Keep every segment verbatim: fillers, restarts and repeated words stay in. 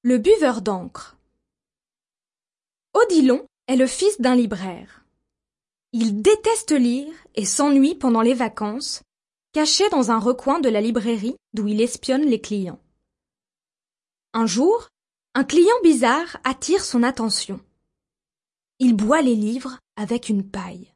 Le buveur d'encre. Odilon est le fils d'un libraire. Il déteste lire et s'ennuie pendant les vacances, caché dans un recoin de la librairie d'où il espionne les clients. Un jour, un client bizarre attire son attention. Il boit les livres avec une paille.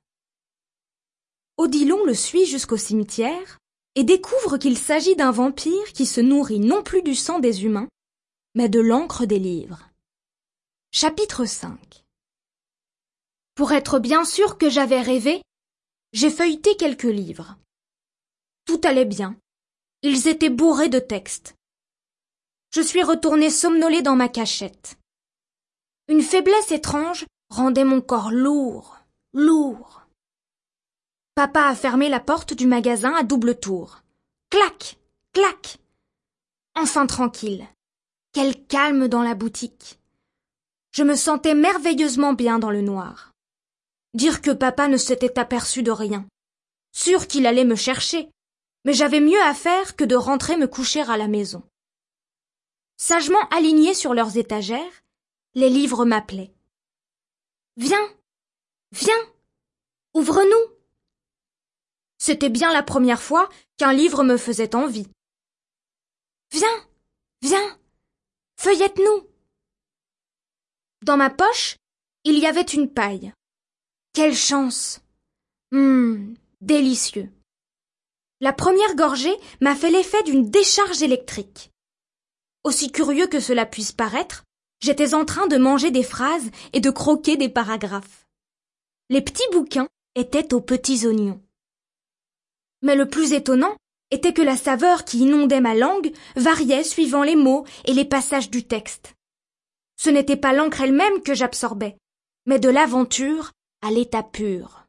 Odilon le suit jusqu'au cimetière et découvre qu'il s'agit d'un vampire qui se nourrit non plus du sang des humains, mais de l'encre des livres. Chapitre cinq. Pour être bien sûr que j'avais rêvé, j'ai feuilleté quelques livres. Tout allait bien. Ils étaient bourrés de textes. Je suis retourné somnoler dans ma cachette. Une faiblesse étrange rendait mon corps lourd, lourd. Papa a fermé la porte du magasin à double tour. Clac, clac. Enfin tranquille. Quel calme dans la boutique. Je me sentais merveilleusement bien dans le noir. Dire que papa ne s'était aperçu de rien. Sûr qu'il allait me chercher, mais j'avais mieux à faire que de rentrer me coucher à la maison. Sagement alignés sur leurs étagères, les livres m'appelaient. Viens, viens, ouvre-nous. C'était bien la première fois qu'un livre me faisait envie. Viens, viens, feuillette-nous. Dans ma poche, il y avait une paille. Quelle chance! Hum, délicieux. La première gorgée m'a fait l'effet d'une décharge électrique. Aussi curieux que cela puisse paraître, j'étais en train de manger des phrases et de croquer des paragraphes. Les petits bouquins étaient aux petits oignons. Mais le plus étonnant était que la saveur qui inondait ma langue variait suivant les mots et les passages du texte. Ce n'était pas l'encre elle-même que j'absorbais, mais de l'aventure à l'état pur.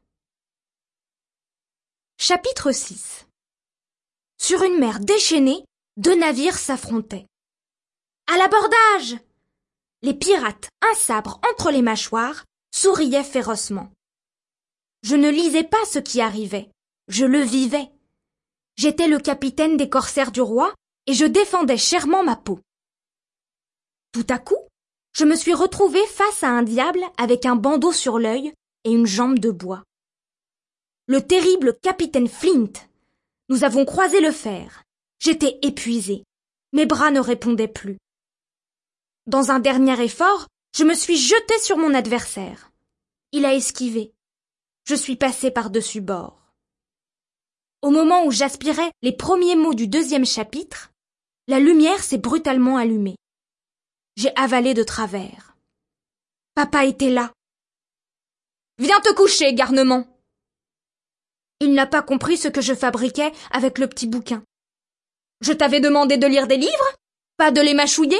Chapitre six. Sur une mer déchaînée, deux navires s'affrontaient. À l'abordage! Les pirates, un sabre entre les mâchoires, souriaient férocement. Je ne lisais pas ce qui arrivait, je le vivais. J'étais le capitaine des corsaires du roi et je défendais chèrement ma peau. Tout à coup, je me suis retrouvé face à un diable avec un bandeau sur l'œil et une jambe de bois. Le terrible capitaine Flint. Nous avons croisé le fer. J'étais épuisé. Mes bras ne répondaient plus. Dans un dernier effort, je me suis jeté sur mon adversaire. Il a esquivé. Je suis passé par-dessus bord. Au moment où j'aspirais les premiers mots du deuxième chapitre, la lumière s'est brutalement allumée. J'ai avalé de travers. Papa était là. « Viens te coucher, garnement !» Il n'a pas compris ce que je fabriquais avec le petit bouquin. Je t'avais demandé de lire des livres, pas de les mâchouiller.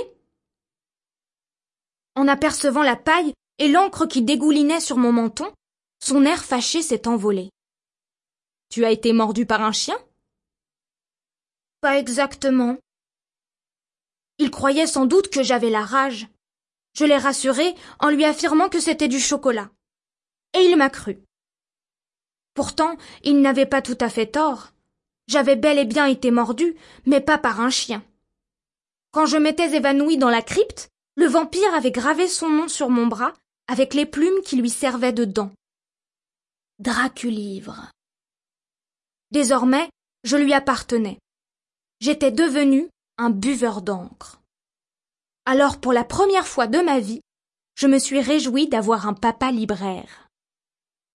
En apercevant la paille et l'encre qui dégoulinait sur mon menton, son air fâché s'est envolé. « Tu as été mordu par un chien ?»« Pas exactement. » Il croyait sans doute que j'avais la rage. Je l'ai rassuré en lui affirmant que c'était du chocolat. Et il m'a cru. Pourtant, il n'avait pas tout à fait tort. J'avais bel et bien été mordu, mais pas par un chien. Quand je m'étais évanoui dans la crypte, le vampire avait gravé son nom sur mon bras avec les plumes qui lui servaient de dents. Draculivre. Désormais, je lui appartenais. J'étais devenu un buveur d'encre. Alors, pour la première fois de ma vie, je me suis réjoui d'avoir un papa libraire.